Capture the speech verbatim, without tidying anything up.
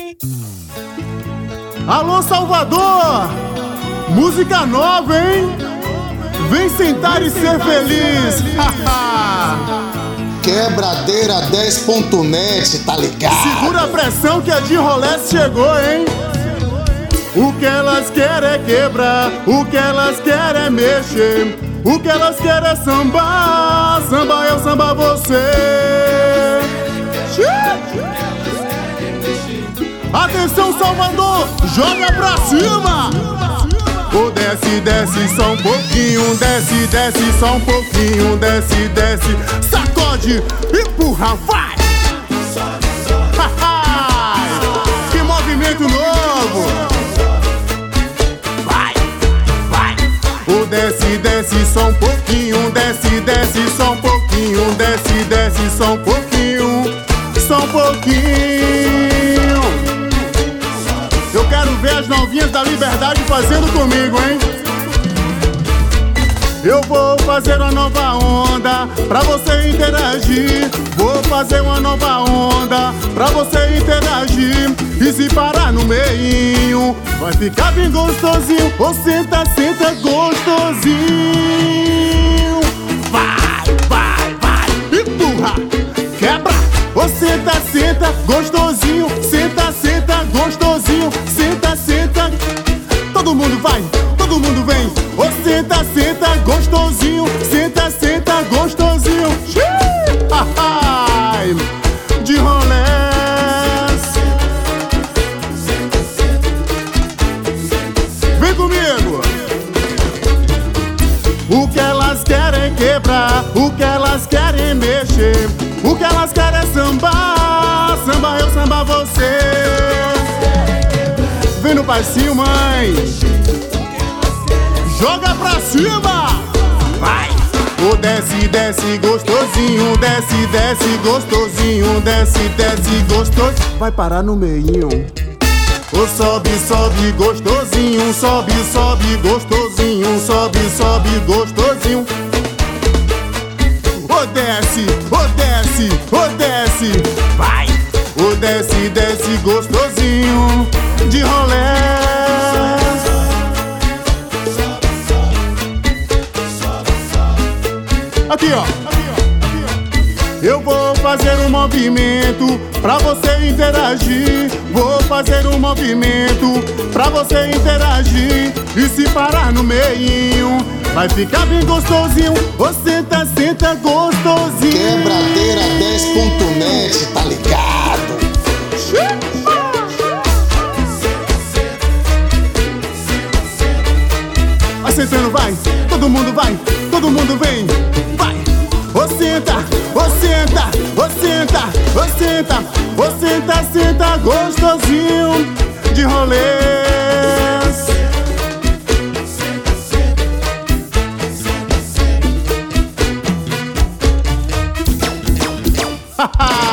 Alô, Salvador! Música nova, hein? Vem sentar e ser feliz! Quebradeira dez ponto net, tá ligado? Segura a pressão que a de Rolés chegou, hein? O que elas querem é quebrar, o que elas querem é mexer, o que elas querem é sambar, samba eu, samba você. Atenção, Salvador, joga pra cima! Oh, desce, desce só um pouquinho, desce, desce só um pouquinho, desce, desce, sacode, empurra, vai! Que movimento novo! Vai, vai! Oh, desce, desce só um pouquinho, desce, desce só um pouquinho, desce, desce só um pouquinho, só um pouquinho. Eu quero ver as novinhas da Liberdade fazendo comigo, hein? Eu vou fazer uma nova onda pra você interagir. Vou fazer uma nova onda pra você interagir. E se parar no meinho, vai ficar bem gostosinho. Ou senta, senta gostosinho. Vai, vai, vai, empurra, quebra. Ou senta, senta gostosinho. Senta, senta gostosinho. Senta, senta. Todo mundo vai, todo mundo vem. Ou senta, senta gostosinho. Senta, senta gostosinho. Ai, de Rolés. Vem comigo. O que elas querem quebrar, o que elas querem mexer, o que elas querem é sambar, samba eu, samba você. Vem no passinho, mãe. Joga pra cima. Vai. Oh, desce, desce gostosinho, desce, desce gostosinho, desce, desce gostoso. Vai parar no meinho. Oh, sobe, sobe gostosinho, sobe, sobe gostosinho, sobe, sobe gostosinho. Oh, desce, oh, desce, oh, desce. Vai. Oh, desce, desce gostosinho, de Rolés. Aqui, ó. Eu vou fazer um movimento pra você interagir. Vou fazer um movimento pra você interagir. E se parar no meinho, vai ficar bem gostosinho. Ô, senta, senta gostosinho. Quebradeira dez ponto net, tá ligado? Vai sentando, vai. Todo mundo vai, todo mundo vem. Vai. Ô, senta, ô, senta, ô, senta, ô, senta, ô, senta, senta gostosinho, de Rolés. Ha ha!